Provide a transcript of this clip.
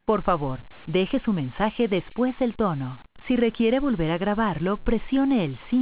Por favor, deje su mensaje después del tono. Si requiere volver a grabarlo, presione el 5.